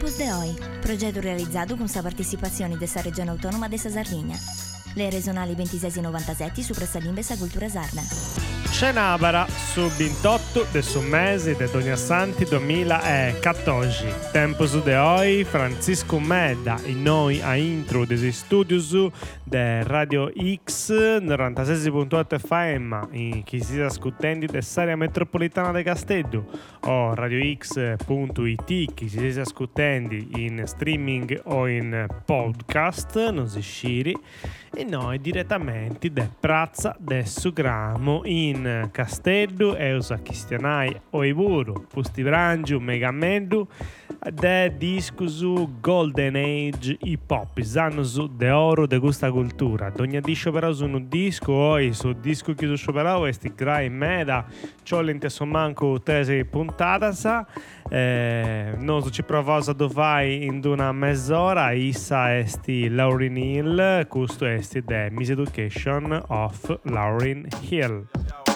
Tempus de Hoy, projeto realizzato con la partecipazione della Regione Autonoma della Sardegna. Le regionali 2697 su pressa l'Imbesa Cultura Sarda. Cenabara su 28 del mese de Dogna Santi 2014. Tempus de Hoy, Francisco Meda e noi a intro dei studios de Radio X 96.8 FM in chi si sta ascoltando dell'area metropolitana di Castello o radiox.it chi si sta ascoltando in streaming o in podcast non si sciri e noi direttamente da Prazza del Sugramo in Castello e usa Cristianai Oiburu Pusti Brangiu Megamedu de discusu Golden Age Hip Hop Zanus de oro de questa cultura Dogna di sciopero su un disco oi su disco che su sciopero esti grai meda ciò l'inteso manco tesi puntatasa non ci provosa dovai in una mezz'ora issa esti Lauryn Hill questo esti the Miseducation of Lauryn Hill.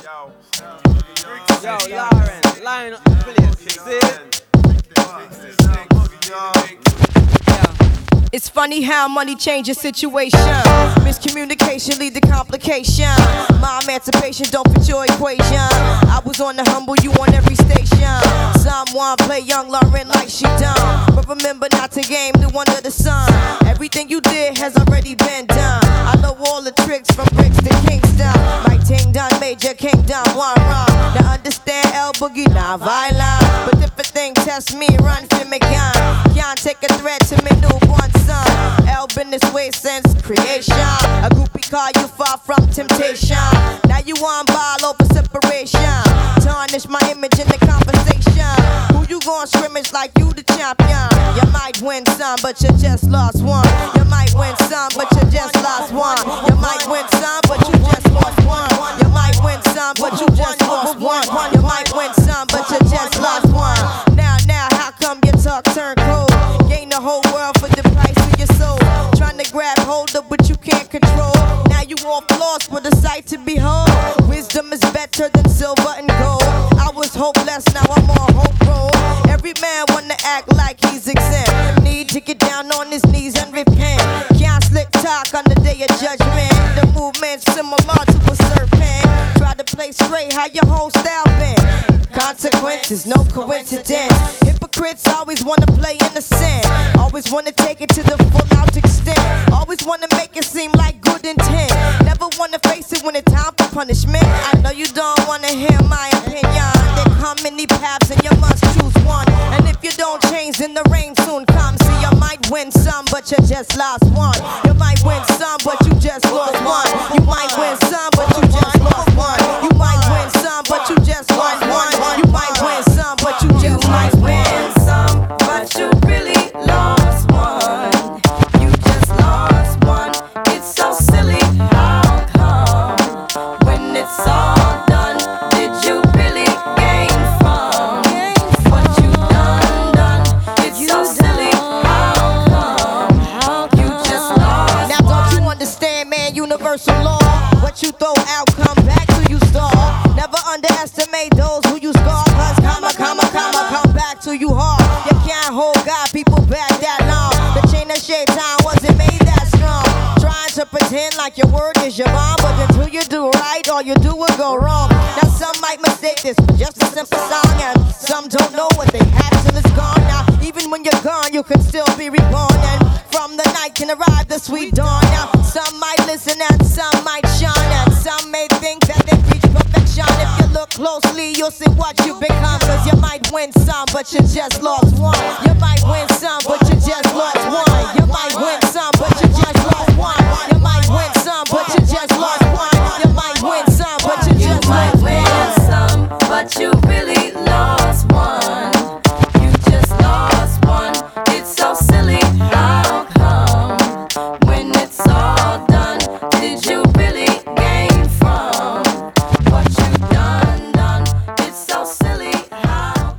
Yo, Lauren, line up the place, It's funny how money changes situation. Miscommunication lead to complication. My emancipation don't fit your equation. I was on the humble, you on every station. Someone play young Lauren like she done, but remember not to game new under the sun. Everything you did has already been done. I know all the tricks from bricks to Kingston. My ting done, Major Kingdom, one wrong. Now understand El Boogie, not violent, but if a thing test me, run for me gun. Can't take a threat to me newborn son. El been this way since creation. A groupie call you far from temptation. Now you on ball over separation. Tarnish my image in the conversation. Who you gon' scrimmage like you the champion? You might win some, but you just lost one. You might win some, but you just lost one. You might win some, but you just lost one. You might win some, but you just lost one. You might win some, but you just lost one. Now, how come your talk turn cold? Gain the whole world for the price of your soul. Trying to grab hold of what you can't control. Now you all lost with a sight to behold. Wisdom is better than silver and gold. I was hopeless, now I'm on hope roll. Every man wanna act like he's exempt. Need to get down on his knees and repent. Can't slick talk on the day of judgment. The movement's similar to a serpent. Try to play straight, how your whole style been. Consequences, no coincidence. Hypocrites always wanna play innocent. Always wanna take it to the full out extent. Always wanna make it seem like good intent. Never wanna face it when it's time for punishment. I know you don't wanna hear my opinion. There come many paths and you must choose one. And if you don't change, then the rain soon comes. See, you might win some, but you just lost one. You might win some, but you just lost one. You might win some, but you just lost one. You might win some, but you just lost one. You might win some, but you just lost one. Some, but you really lost one. You just lost one. It's so silly. How come when it's all done, did you really gain from what you done? It's so silly. How come you just lost? Now don't you understand, man? Universal law. What you throw out, come back to you stall. Never underestimate those who you scar. Cause come back to you hard. You can't hold God, people back that long. The chain of shaitan wasn't made that strong. Trying to pretend like your word is your bond, but until you do right, all you do will go wrong. Now some might mistake this for just a simple song, and some don't know what they had till it's gone. Now even when you're gone, you can still be reborn, and from the night can arrive the sweet dawn. Now some might listen and some might shine, and some may think that they reach perfection. If you look closely, you'll see what you become. Cause you might win some, but you just lost one. You might win some, but you just lost one. You might win some, but you just lost one. You might win some, but you just lost one. You might win some, but you just might lost win one. some, but you really lost one. You just lost one. It's so silly. How come when it's all done, did you really gain from what you done? It's so silly. How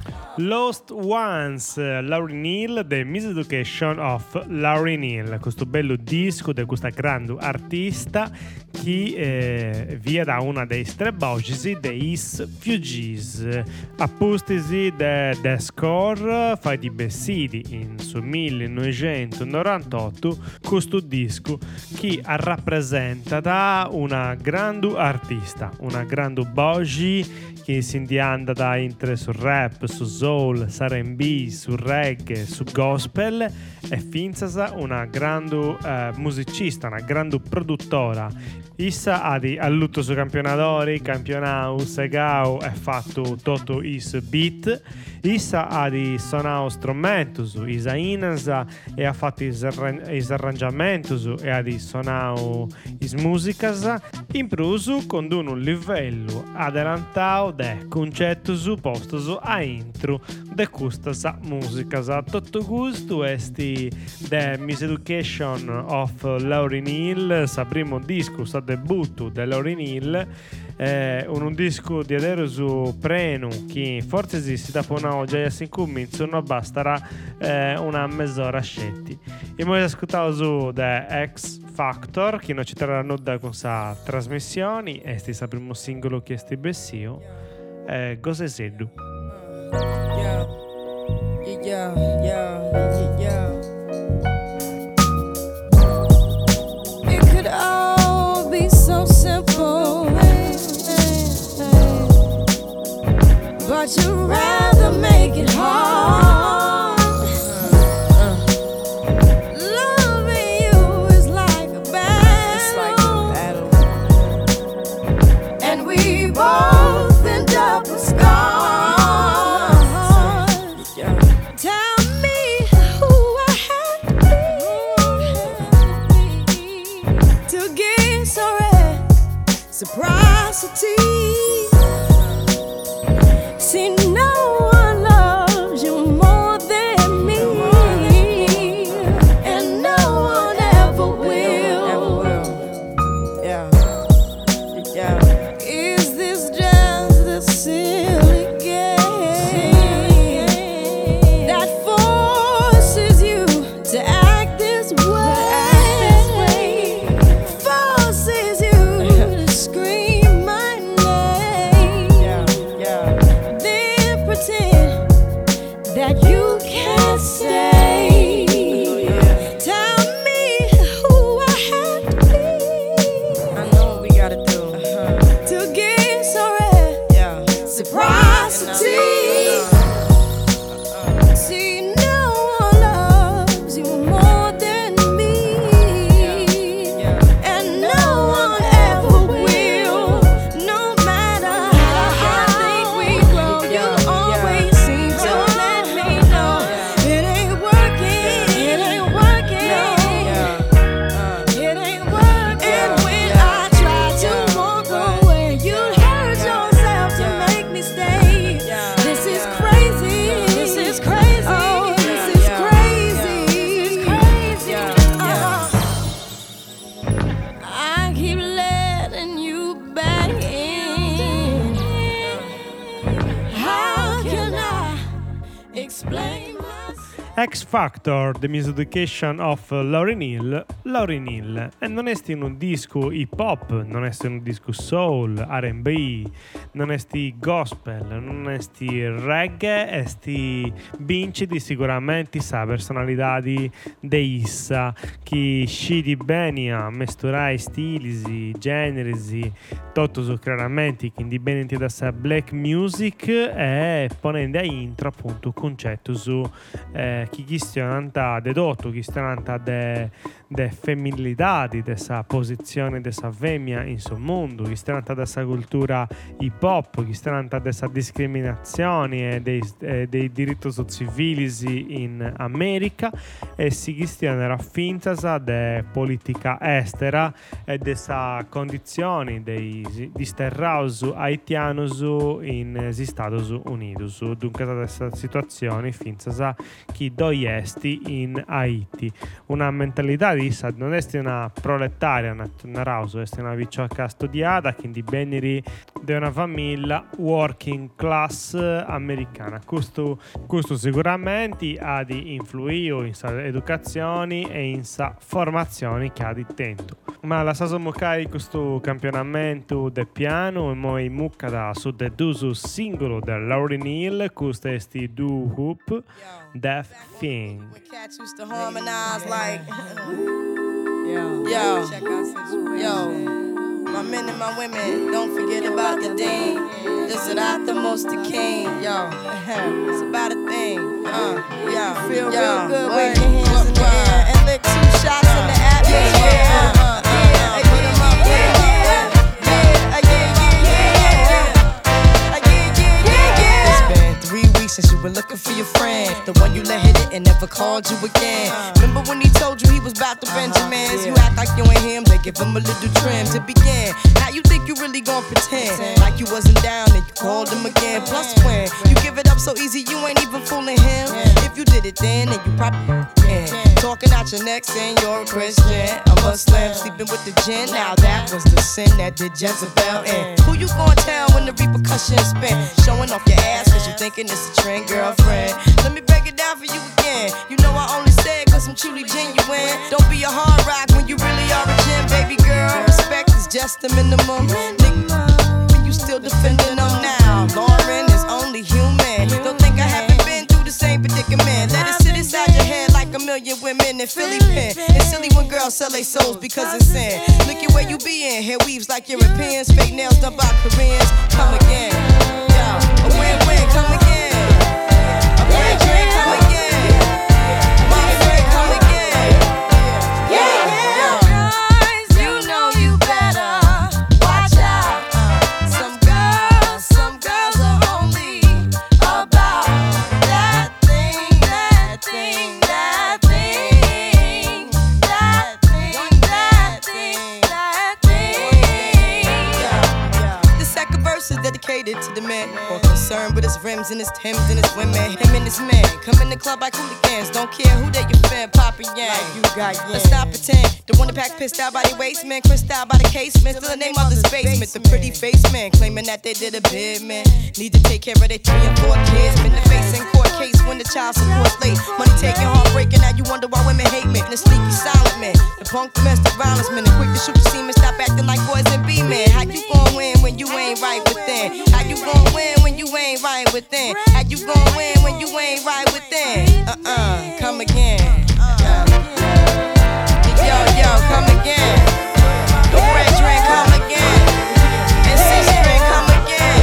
Lost Ones, Lauryn Hill, The Miseducation of Lauryn Hill, questo bello disco di questa grande artista che via da una dei strebogisi dei Fugees, appustisi de score fai di Bessidi in su 1998, questo disco che rappresenta da una grande artista, una grande bogi che si anda da intre su rap, su soul, su R&B, su reggae, su gospel, e finza una grande musicista, una grande produttora. Issa ha di allutto su campionatori, campionau, segau e fatto tutto is beat. Issa ha di sonau strumentus, isa inasa e ha fatto is arrangiamentus e ha di sonau is musicas in prusu con un livello adelantau de concettus postus a intro de custas musicas. Tutto gusto esti The Miseducation of Lauryn Hill, sa primo disco, sa debutto de Lauryn Hill, un disco di adero su prenu che forse si da una oggi a 5 minuti non basterà una mezz'ora scetti. E poi ascoltavo su The X Factor che non ci terranno da con sa trasmissioni e sti sa primo singolo che sti bessio Gose Seddu. It could all be so simple, but you'd rather make it hard. Loving you is like a battle, and we both end up with scars. Tell me who I have to be to get so reciprocity. See, no one loves you more than me, and no one ever will. Yeah. Is this just a silly game that forces you to act this way? Forces you to scream my name. Then pretend that you can't say. Tell me who I have to be. I know what we gotta do to get so reciprocity. See, no one loves you more than me, and no one ever will. No matter how I think we grow, you always seem to let me know it ain't working. It ain't working. It ain't working. When I try to walk away, you hurt yourself to make me stay. This is crazy. This is crazy. Oh, this is crazy. This is crazy. I keep letting you back in. How can I explain myself? X Factor, The Miseducation of Lauryn Hill, Lauryn Hill. E non è un disco hip hop, non è un disco soul, R&B, non è gospel, non è reggae, è vinci di sicuramente sa personalità di issa che scidi bene a mesturare stili, generi, tutto su chiaramente che indipendenti da sa black music e ponendo a intro appunto un concetto su chi questiona dedotto, questiona de femminilità, di questa posizione dessa femmina in suo mondo, questiona dessa cultura hip hop, questiona dessa discriminazione e dei diritti civili in America e si questiona finta de politica estera e dessa condizioni di sterraus haitianos in Stati Uniti. Dunque questa situazione finta chi doiesti in Haiti, una mentalità Marissa non è una proletaria, una rauso, è una vicciocca studiata, quindi beniri di una famiglia working class americana. Questo sicuramente ha di influire in sa educazione e in sa formazione che ha di tempo. Ma la sasa mucai questo campionamento del piano e poi mucca da su de dusu singolo del Lauryn Hill, questo è sti Do Hoop, That Thing. Cats used to harmonize like, yo, my men and my women, don't forget about the dean. This is not the most the king, yo. It's about a thing, yo. Feel real good, wave your hands in the air and lick 2 shots in the atmosphere. Since you were looking for your friend, the one you let hit it and never called you again. Remember when he told you he was about to Benjamins? You act like you ain't him, they give him a little trim to begin. Now you think you really gon' pretend like you wasn't down and you called him again. Plus when you give it up so easy, you ain't even fooling him. If you did it then you probably talking out your neck saying you're a Christian, a Muslim, sleeping with the gin. Now that was the sin that did Jezebel in. Who you gon' tell when the repercussions spin? Showing off your ass cause you thinking it's a trend, girlfriend. Let me break it down for you again. You know I only say it cause I'm truly genuine. Don't be a hard rock when you really are a gem, baby girl. Respect is just the minimum. Nigga, you still defending them now. Lauren is only human. Don't think I haven't been through the same predicament. Let it sit inside your head like a million women in Philly pen. It's silly when girls sell their souls because it's sin. Look at where you be in. Hair weaves like Europeans. Fake nails done by Koreans. Come again. Yo, a win-win, come again. To the man, more concerned with his rims and his Timbs and his women. Him and his man come in the club like hooligans. Don't care who they your fan, Papa Yang. Like you got yang. Let's stop pretend. The one that pack pissed out by the waist, man. Crissed out by the casement. Still the name of the basement. The pretty face man claiming that they did a bid, man. Need to take care of their 3 and 4 kids. Been the face in court case when the child support's late. Money taking, heartbreaking. Now you wonder why women hate me. The sneaky silent man, the punk domestic violence man, the quick to shoot the semen. Stop acting like boys and be men. How you gon' win when you ain't right within? How you gon' win when you ain't right within? How you gon' win when you ain't right within? Come again. Yo, come again. The red drink, come again. And 6 string, come again.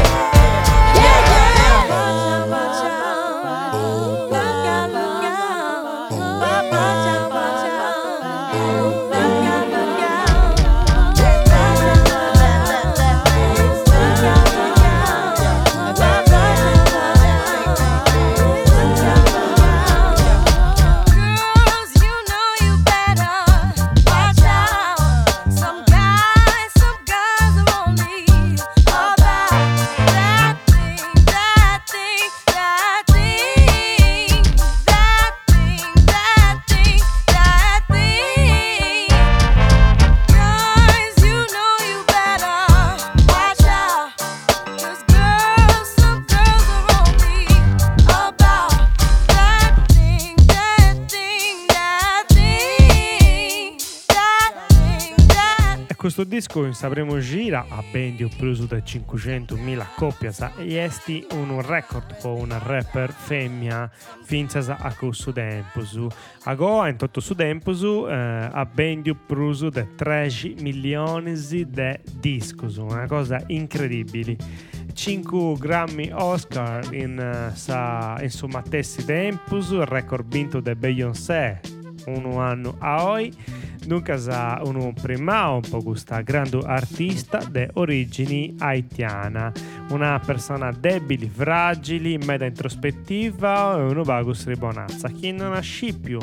Questo disco sapremo gira a ben di più di 500.000 coppie e esti un record per una rapper femmina finza a questo tempo. Ago in tutto su tempo a ben di più di 13 milioni di discos, una cosa incredibile. 5 Grammy Oscar in insomma stessi tempo, il record vinto da Beyoncé un anno a oggi. Dunque uno prima un po' questa grande artista di origini haitiana, una persona debili, fragili, meta introspettiva e uno vagus ribonazza, che non nasce più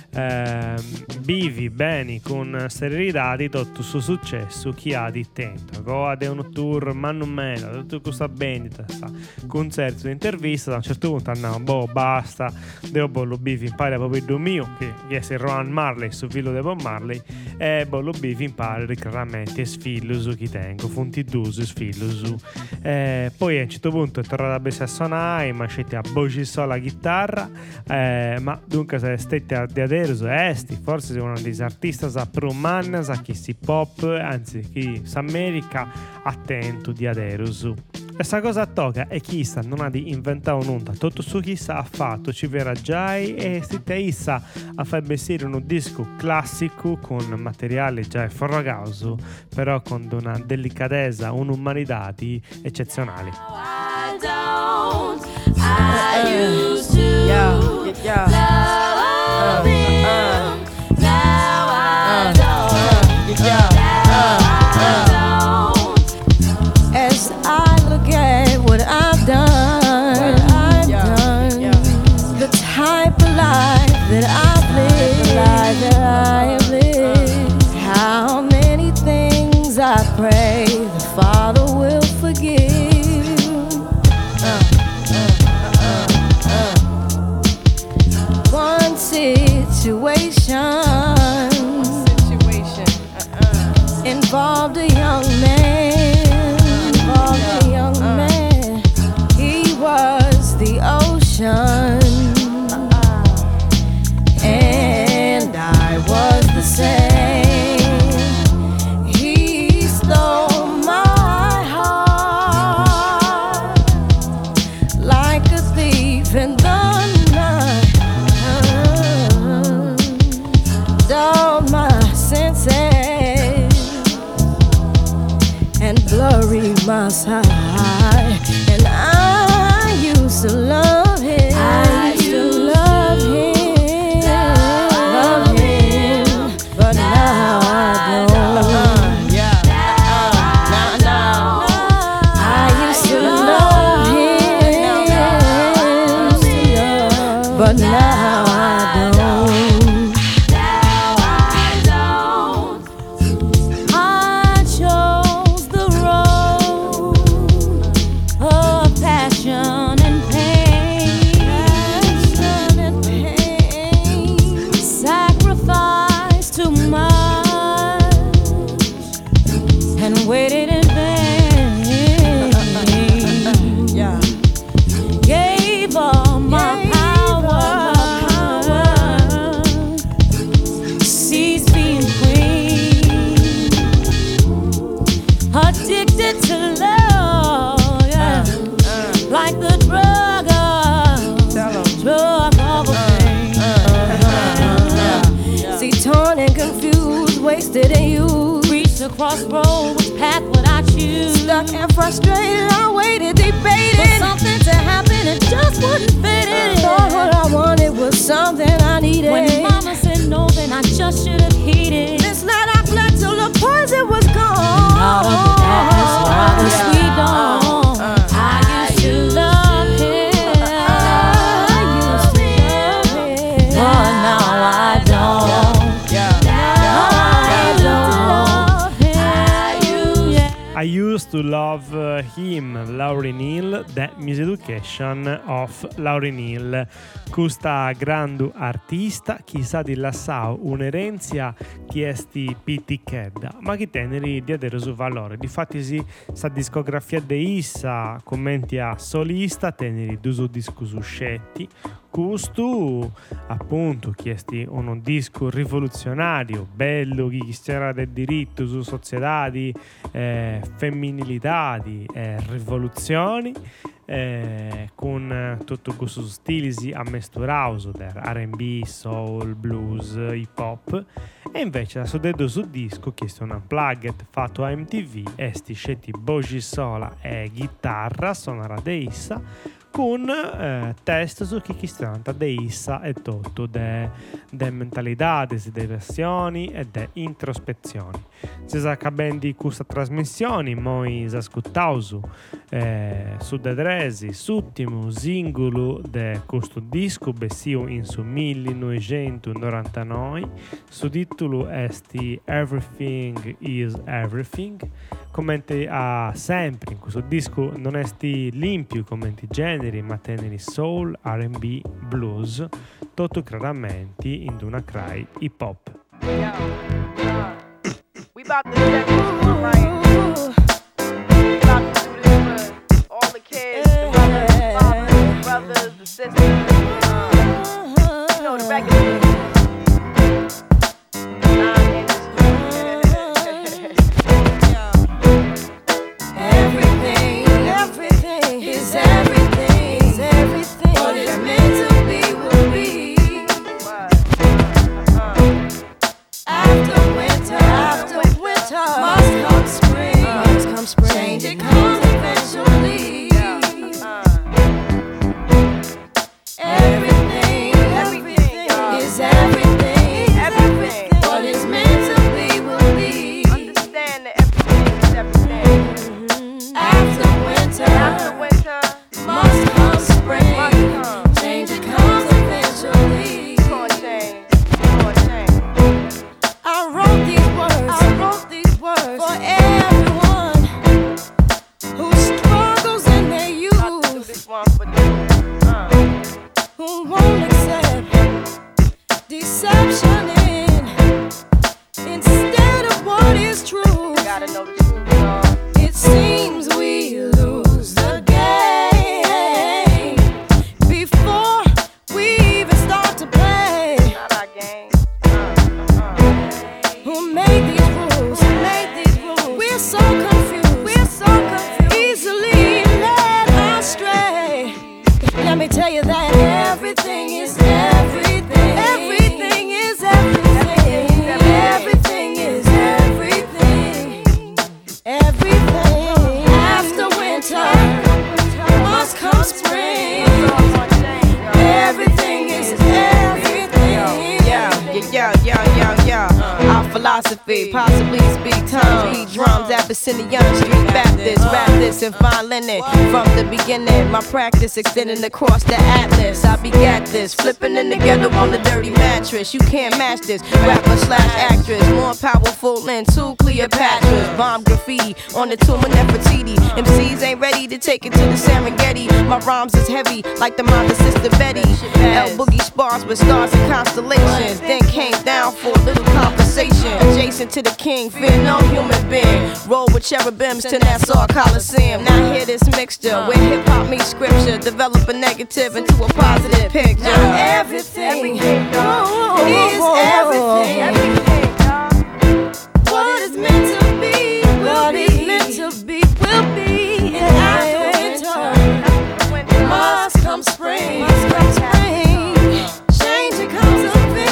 vivi bene con serenità di tutto suo successo chi ha di tempo goade un tour ma non meno tutto questa vendita concerto di intervista. Da un certo punto no basta devo bollo bivi impara proprio il mio che è Rowan Marley su filo di Bob Marley e bollo bivi impara chiaramente sfillo su chi tengo funti duso sfillo su poi a un certo punto è tornato a bere a suonare ma scete a voce sola chitarra ma dunque se stette di adesso forse sei uno degli artisti più umani chi si pop anzi chi si America attento di adesso. Questa cosa tocca e chissà non ha di inventare nulla tutto su chissà ha fatto ci verrà già e si te issa a far bessire un disco classico con materiale già forragauso però con una delicatezza un'umanità eccezionali. I used to love him. Now I don't. As I look at what I've done, the type of life that I've lived, how many things I pray the Father will forgive. One situation involved a young man. He was the ocean, and I was the same. He stole my heart like a thief in the night. Dulled my senses and blurry my sight. And I used to love him. I used to love him, but now I don't. I used to love him, but now I don't. Waited in vain. Gave all my power. Ceased being queen. Addicted to love, like the drug of pain. See, torn and confused, wasted and used. The crossroad, which path would I choose? Stuck and frustrated, I waited, debated for something to happen, it just wouldn't fit in. Thought what I wanted was something I needed. When mama said no, then I just should have heeded. This night I fled till the poison was gone. Out of the darkness, while the sweet dawn. I used to love him. I used to love him, but now I don't. I used to love him, Lauryn Hill, The Music Education of Lauryn Hill. Questa grande artista, chissà di lassao un'erenza che esti piticchedda, ma che teneri di adere su valore. Difatti sì, sta discografia de issa, commenti a solista, teneri duso disco su scetti, questo appunto chiesti un disco rivoluzionario, bello, chi c'era del diritto su società di femminilità, di rivoluzioni, con tutto questo stili a mesturato del R&B, soul, blues, hip hop. E invece su dedo su disco chiesto un unplugged fatto a MTV esti scetti voci sola e chitarra sonora de issa con test su chi si tratta de issa e tutto de mentalità, de versioni e de introspezioni. Si sa di questa trasmissione, moi ascoltausu su de dresi, s'ultimo singolo de questo disco bessiu in su 1999, su titolo esti Everything is Everything. Commenti a sempre in questo disco non esti limpio commenti generi, ma teneri soul, R&B, blues, tutto chiaramente in una cry hip hop. We about to step into it, right? We about to do this for all the kids, the brothers, the sisters. You know the regular. Everything is everything. What is meant to be will be. After winter, must come spring. Change it comes eventually. Everything is everything. What is meant to be will be. Understand that everything is everything. After winter, must come spring. Change it comes eventually. I wrote these words for everyone who struggles in their youth, who won't accept deception instead of what is true. Gotta know the truth, y'all. It seems we lose the game before we even start to play. Not our game. Who made these rules? We're so confused. Easily led astray. Let me tell you that everything is everything. Everything is everything. Everything is everything. Everything. After winter must come spring. Everything is everything. Our philosophy, possibly speak tongues, beat drums, Abyssinian Street Baptist, rap this and fine linen. From the beginning, my practice extending across the atlas. I begat this, flipping in the ghetto on the dirty mattress. You can't match this, rapper / actress, more powerful than two Cleopatras. Bomb graffiti on the tomb of Nefertiti. MCs ain't ready to take it to the Serengeti. My rhymes is heavy like the mother sister Betty. L Boogie spars with stars and constellations. Then came down for a little conversation. Adjacent to the king, fear no human being. Roll with cherubims to Nassau Coliseum. Now hear this mixture where hip hop meets scripture. Develop a negative into a positive picture. Now everything is everything. What is meant to be will be. And after winter must come spring. Change it comes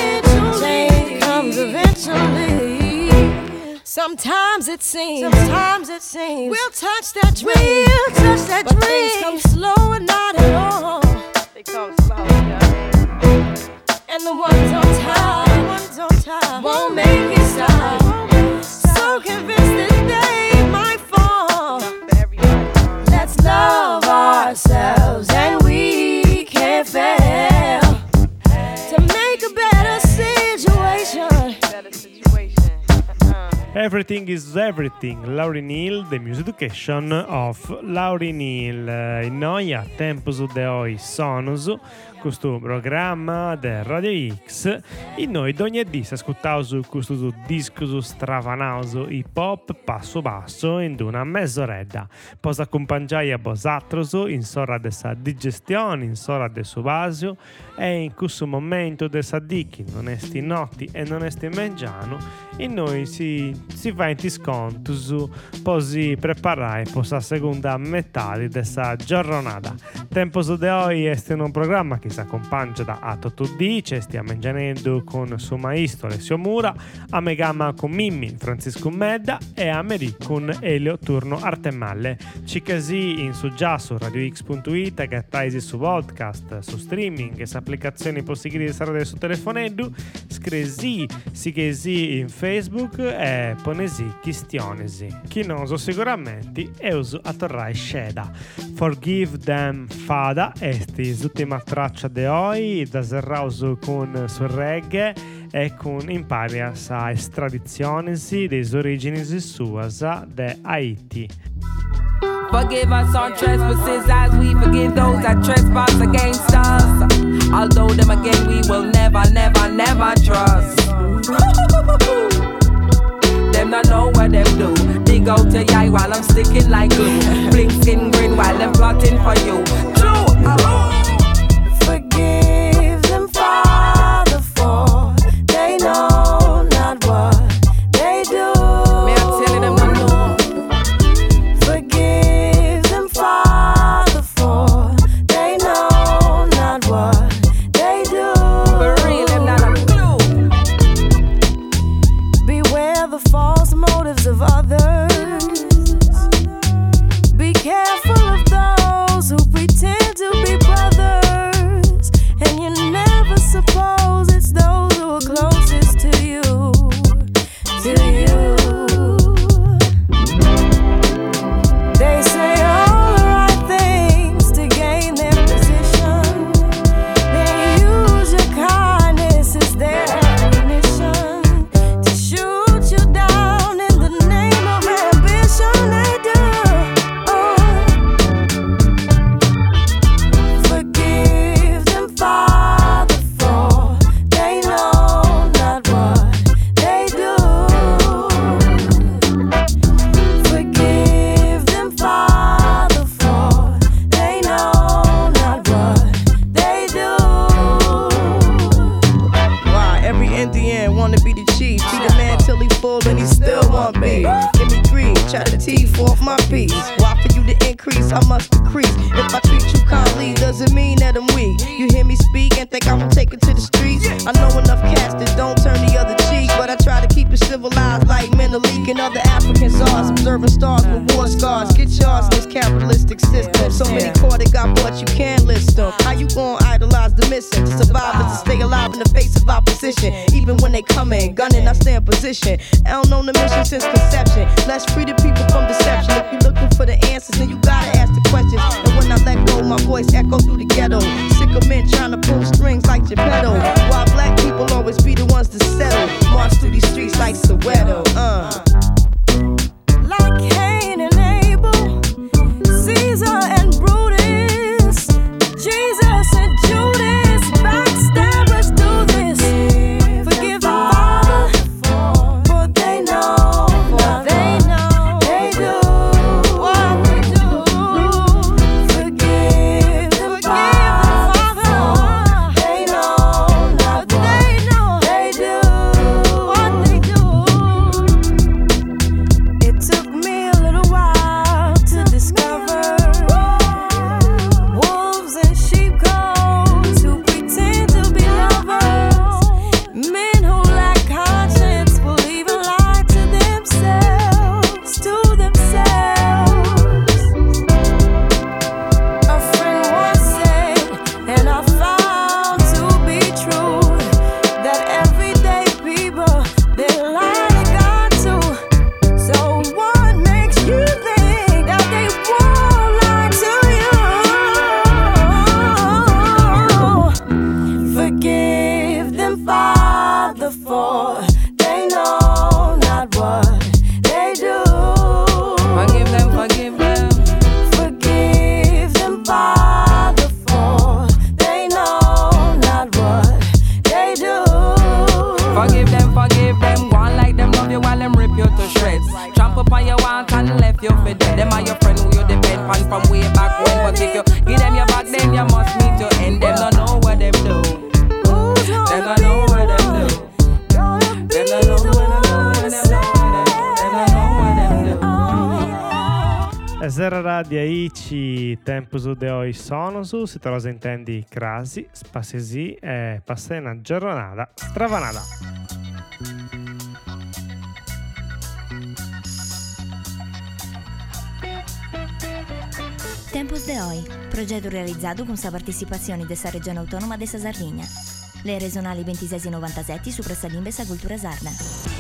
eventually. Sometimes it seems we'll touch that dream. But things come slow and not at all. They come slow, yeah. And the ones on top won't make it stop. So convinced that they might fall. Let's love ourselves and we can't fail to make a better situation. Everything is Everything, Lauryn Hill, The Music Education of Lauryn Hill. In noi a Tempus de Oi Sonus, questo programma del Radio X. In noi ogni dì si ascoltava su questo disco stravanauso hip hop passo basso in una mezz'oretta. Poi accompagnai a vosatroso in sora dessa digestione, in sora del suo vasio e in questo momento del sadicchi, non esti notti e non esti mangiano, e noi si va in sconto su poi preparare per la seconda metà di questa giornata. Tempo de Oi è un programma che si accompagna da Atotudì, ci stiamo mangiando con suo maestro Alessio Mura, a Megama con Mimmi Francisco Medda e a Meri con Elio Turno Artemalle. Ci casi in su già su radiox.it, gattaisi su podcast, su streaming e su applicazioni possibili di stare su telefoneddu, scrisi, sigesi in Facebook e ponesi chistionesi. Chi non so sicuramente e uso a torrai sceda. Forgive Them Fada esti l'ultima traccia de oggi da Zerrauso con sul reggae e con imparias a estradizionesi des origini suas de Haiti. Forgive us our trespasses as we forgive those that trespass against us. Although them again we will never, never, never trust. Them not know what them do. Dig out your eye while I'm sticking like glue. Blink skin grin while them plotting for you. True. Forgive them, Father, for they know not what they do. Me I tell them I know. Forgive them, Father, for they know not what they do. For real, them not a clue. Beware the false motives of others. Be careful of those who pretend to be brothers, and you never suppose it's those who are closest to you. They say all the right things to gain their position. They use your kindness as their ammunition to shoot you down in the name of ambition. They do. Forgive them, Father, for they know not what they do. Forgive them, Father, for they know not what they do. Why every Indian wanna be the chief? Be the man till he full and he still want be. Give me greed, try to teeth off my piece. Why for you to increase, I must decrease. If I treat you kindly, doesn't mean that I'm weak. You hear me speak and think I will take it to the streets. I know enough cats that don't turn the other cheek, but I try to keep it civilized like Menelik and other Africans are. Observing stars with war scars. Get yours in this capitalistic system. So many caught it got bought, you can't list them. How you gon' idolize the missing? To survive is to stay alive in the face of opposition. Even when they come in, gunning, I stay in position. I don't know the mission since conception. Let's free the people from deception. If you're looking for the answers, then you gotta ask the questions. And when I let go, my voice echo through the ghetto. Sick of men trying to pull strings like Geppetto. Why black people always be the ones to settle? March through these streets like Soweto. Like Cain and Abel, Caesar and Brutus, Jesus and Judas, backstabbers do this. Forgive them, Father, for they know what they do. What they do. Forgive them, Father, for they know not what they do. What they do. It took me a little while to discover wolves in sheep coats who pretend to be lovers, men who lack conscience will even lie to themselves, A friend once said, and I found to be true, that everyday people, they lie to God too. So what makes you think that they won't lie to you? Forgive them, Father, for they know not what they do. Forgive them, forgive them. Forgive them, Father, for they know not what they do. Forgive them. Go on like them love you while them rip you to shreds. Tramp up on your want and left you for dead. Them are your friend who you depend on from way back when. But if you give them your back, then you must meet your end. Them don't know what them do. Who's Them gonna don't know what them be do. gonna be Them don't know the what them do. one to Them don't know what them do. Them don't know what them do. Zera radia ici tempus de oi sonosu, si trosa intendi crasi, spassesi e passena giornata stravanata. Tempus de Oi, progetto realizzato con la partecipazione della Regione Autonoma de Sardegna. Le regionali 26 e 97 su Pressalimbe sa Cultura Sarda.